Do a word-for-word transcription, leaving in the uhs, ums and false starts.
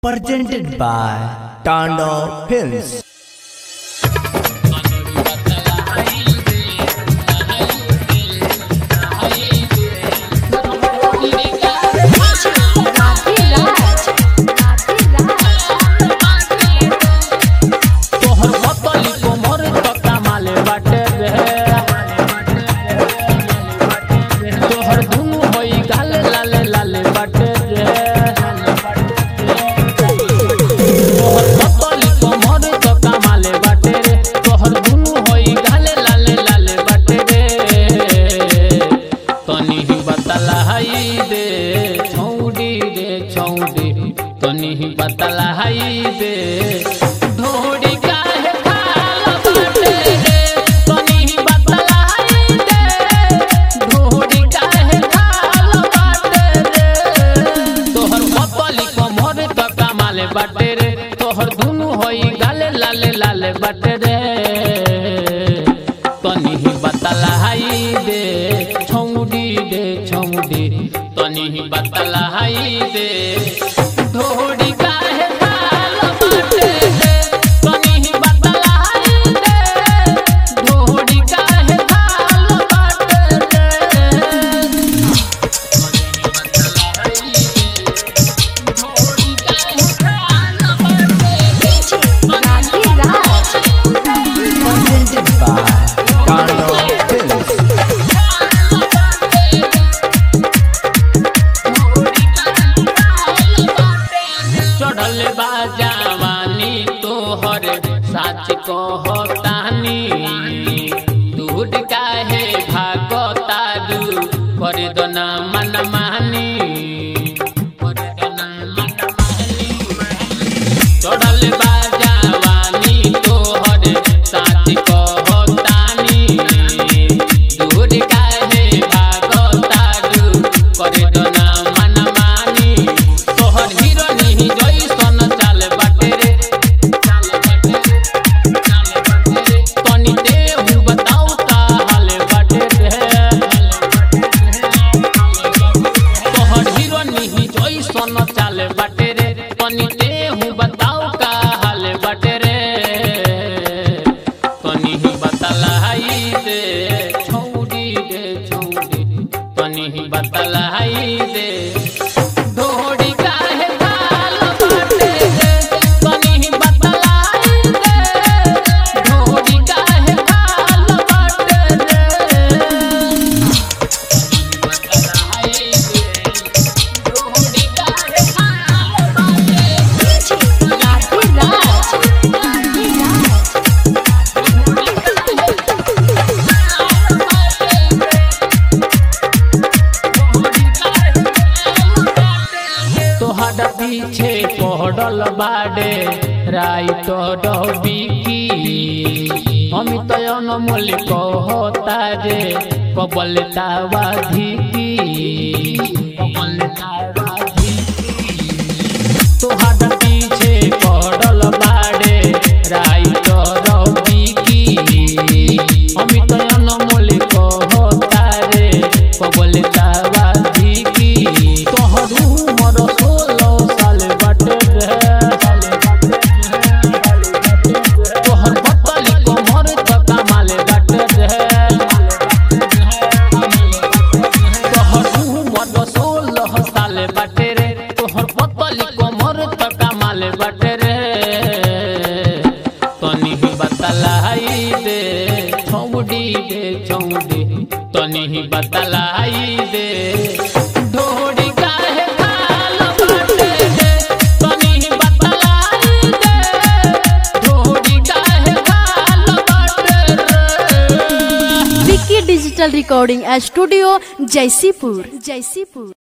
presented by Tando Films. तनी बतलाई दे ढोड़ी काहे खाल बाटे रे तनी बतलाई दे ढोड़ी काहे खाल बाटे रे तोहर पतली कमर त कमाले बाटे रे तोहर दुनु होई गाले लाले लाले बाटे रे तनी बतलाई दे छौड़ी दे छौड़ी तनी बतलाई दे ढोड़ी काहे खाल बाटे रे तनी बतलाई दे ढोड़ी काहे खाल बाटे रे ढोड़ी काहे खाल बाटे Presented by Tando Films. चढ़ल बा जवानी तोहर साच कहतानी दूध काहे भागता दू कर दना मन मानी चढ़ल बा जवानी तोहर साच कहतानी दूध काहे भागता दू कर दना मन मानी तोहर हिरनी जैसन चाल बाटे रे चाल बाटे रे चाल बाटे रे तनी देहु बताऊ का हाल बाटे रे तोहर हिरनी जैसन चाल बाटे रे तनी देहु बताऊ का हाल बाटे रे तनी बतलाई दे छौड़ी दे छौड़ी तनी बतलाई दे ढोड़ी काहे खाल बाटे रे तनी बतलाई दे ढोड़ी काहे खाल बाटे रे बतलाई दे ढोड़ी काहे खाल बाटे तोहर पीछे पड़ल बाडे राइट डबिकी अमित अनमोल कहता रे कबल तावाधिकी कबल तावाधिकी तोहर पीछे पड़ल बाडे राइट डबिकी अमित अनमोल कहता रे कबल तावाधिकी तोहर उमर सोलह साल बाटे रे तोहर पतली कमर त कमाले बाटे रे तोहर उमर सोलह साल बाटे रे तोहर पतली कमर त कमाले बाटे रे तनी बतलाई दे छौड़ी दे छौड़ी तनी बतलाई दे ढोड़ी काहे खाल बाटे रे तनी बतलाई दे ढोड़ी काहे खाल बाटे रे Vicky digital recording studio Jaisipur Jaisipur.